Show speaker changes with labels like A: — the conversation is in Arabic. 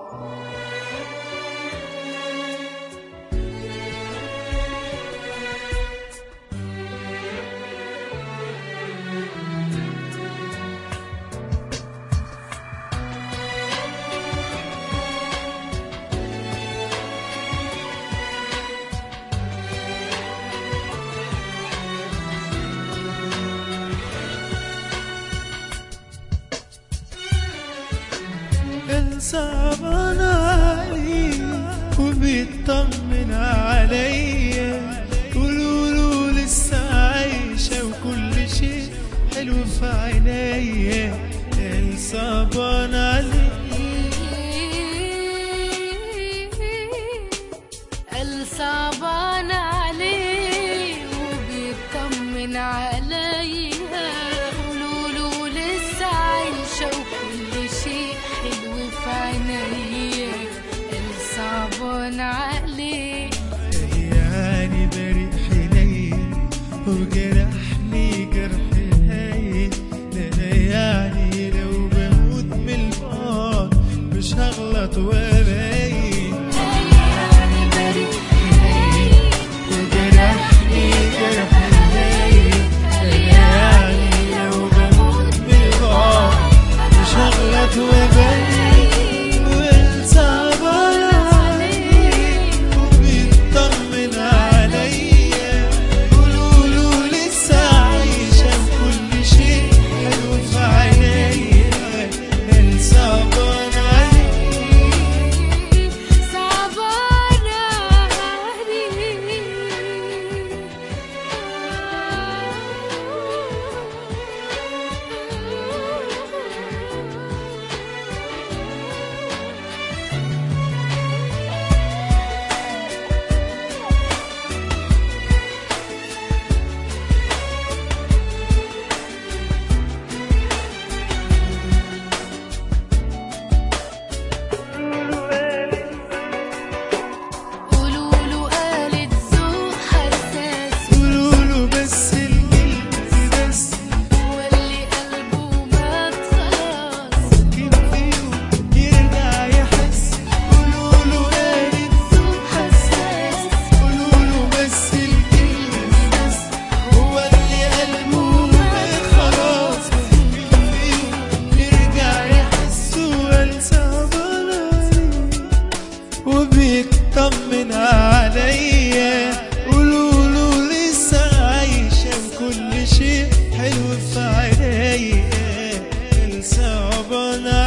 A: صعبان علي وبيطمن عليا، قولوله لسه عايشة وكل شيء حلو في عينيا. صعبان علي
B: صعبان علي وبيطمن عليا، قولوله لسه عايشة وكل شيء حلو في عينيا. صعبان علي
A: يعني بريء حنين وجرحني جرح هين، انا يعني لو بموت من البعد مش هغلط وابين. يعني بريء حنين وجرحني جرح هين، انا يعني لو بموت من البعد مش هغلط وابين. وبيطمن عليا، قولوله لسه عايشة وكل شيء حلو في عينيا. صعبان